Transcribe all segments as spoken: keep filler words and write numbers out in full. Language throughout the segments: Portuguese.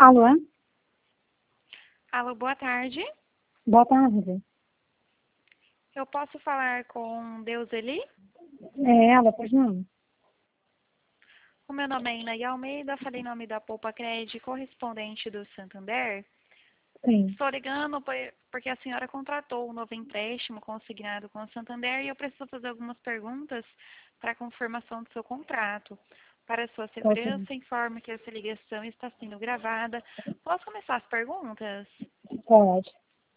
Alô? Alô, boa tarde. Boa tarde. Eu posso falar com Deuseli? É ela, pois não? O meu nome é Inaí Almeida, falei em nome da Poupa Cred, correspondente do Santander. Sim. Estou ligando por- porque a senhora contratou um novo empréstimo consignado com o Santander e eu preciso fazer algumas perguntas para a confirmação do seu contrato. Para sua Ok. segurança, informo que essa ligação está sendo gravada. Posso começar as perguntas? Pode.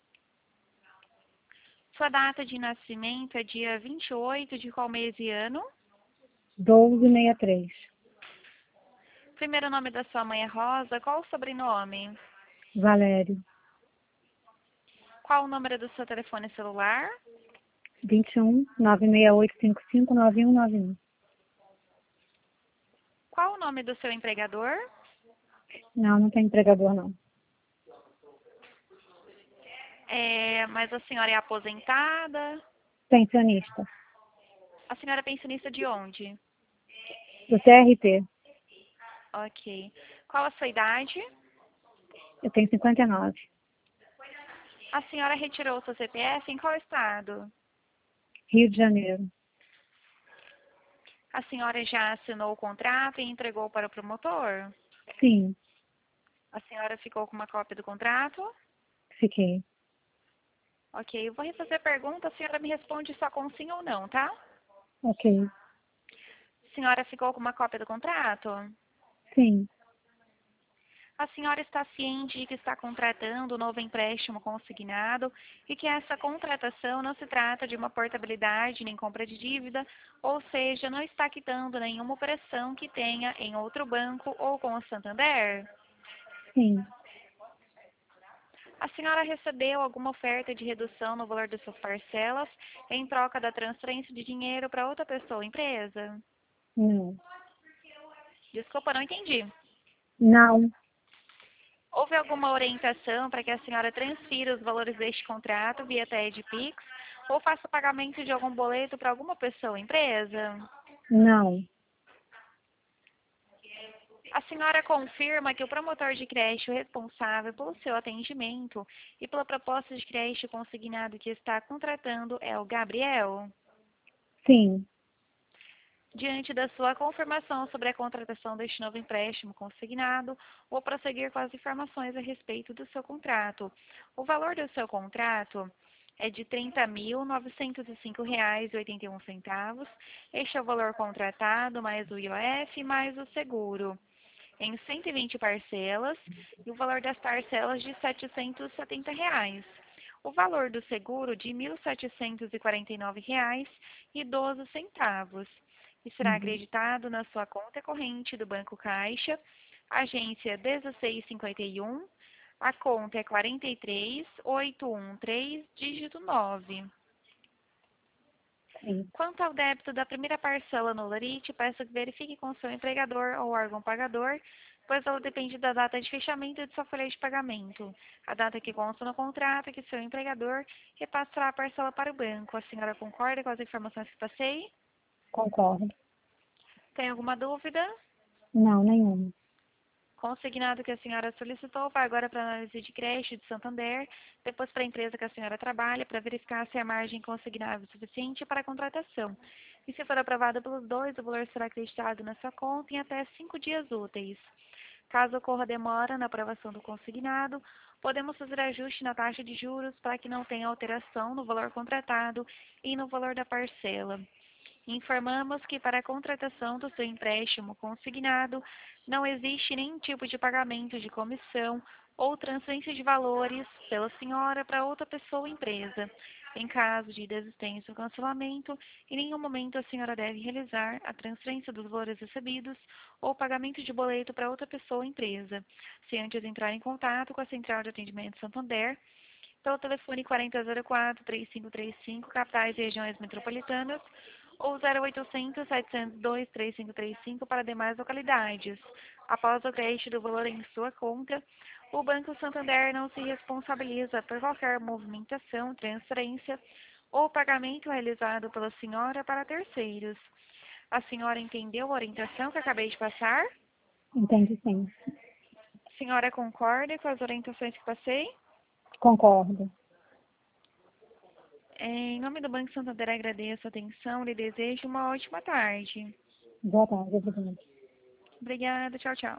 Sua data de nascimento é dia vinte e oito de qual mês e ano? doze sessenta e três. Primeiro nome da sua mãe é Rosa. Qual o sobrenome? Valério. Qual o número do seu telefone celular? vinte e um, nove seis oito cinco cinco, nove um nove um. Qual o nome do seu empregador? Não, não tem empregador, não. É, mas a senhora é aposentada? Pensionista. A senhora é pensionista de onde? Do T R T. Ok. Qual a sua idade? Eu tenho cinquenta e nove. A senhora retirou o seu C P F em qual estado? Rio de Janeiro. A senhora já assinou o contrato e entregou para o promotor? Sim, A senhora ficou com uma cópia do contrato? fiquei. Ok. Eu vou refazer a pergunta, a senhora me responde só com sim ou não, tá? Ok. A senhora ficou com uma cópia do contrato? Sim, A senhora está ciente de que está contratando um novo empréstimo consignado e que essa contratação não se trata de uma portabilidade nem compra de dívida, ou seja, não está quitando nenhuma operação que tenha em outro banco ou com o Santander? sim. A senhora recebeu alguma oferta de redução no valor das suas parcelas em troca da transferência de dinheiro para outra pessoa ou empresa? Não. Desculpa, não entendi. Não. Houve alguma orientação para que a senhora transfira os valores deste contrato via T E D Pix ou faça pagamento de algum boleto para alguma pessoa ou empresa? Não. A senhora confirma que o promotor de crédito responsável pelo seu atendimento e pela proposta de crédito consignado que está contratando é o Gabriel? Sim. Diante da sua confirmação sobre a contratação deste novo empréstimo consignado, vou prosseguir com as informações a respeito do seu contrato. O valor do seu contrato é de trinta mil novecentos e cinco reais e oitenta e um centavos. Este é o valor contratado, mais o I O F, mais o seguro, em cento e vinte parcelas, e o valor das parcelas de setecentos e setenta reais. O valor do seguro de mil setecentos e quarenta e nove reais e doze centavos. E será Uhum. acreditado na sua conta corrente do Banco Caixa, agência dezesseis cinquenta e um, a conta é quarenta e três mil oitocentos e treze, dígito nove. Sim. Quanto ao débito da primeira parcela no Larite, peço que verifique com seu empregador ou órgão pagador, pois ela depende da data de fechamento de sua folha de pagamento. A data que consta no contrato é que seu empregador repassará a parcela para o banco. A senhora concorda com as informações que passei? Concordo. Tem alguma dúvida? Não, nenhuma. Consignado que a senhora solicitou vai agora para análise de crédito de Santander, depois para a empresa que a senhora trabalha, para verificar se a margem consignável é suficiente para a contratação. E se for aprovado pelos dois, o valor será acreditado na sua conta em até cinco dias úteis. Caso ocorra demora na aprovação do consignado, podemos fazer ajuste na taxa de juros para que não tenha alteração no valor contratado e no valor da parcela. Informamos que para a contratação do seu empréstimo consignado não existe nenhum tipo de pagamento de comissão ou transferência de valores pela senhora para outra pessoa ou empresa. Em caso de desistência ou cancelamento, em nenhum momento a senhora deve realizar a transferência dos valores recebidos ou pagamento de boleto para outra pessoa ou empresa, se antes entrar em contato com a Central de Atendimento Santander pelo telefone quarenta zero quatro, três cinco três cinco, capitais e regiões metropolitanas, ou zero oitocentos, setecentos e dois, três cinco três cinco para demais localidades. Após o crédito do valor em sua conta, o Banco Santander não se responsabiliza por qualquer movimentação, transferência ou pagamento realizado pela senhora para terceiros. A senhora entendeu a orientação que acabei de passar? Entendi, sim. Senhora concorda com as orientações que passei? Concordo. Em nome do Banco Santander, agradeço a atenção e desejo uma ótima tarde. Boa tarde, obrigada. Obrigada, tchau, tchau.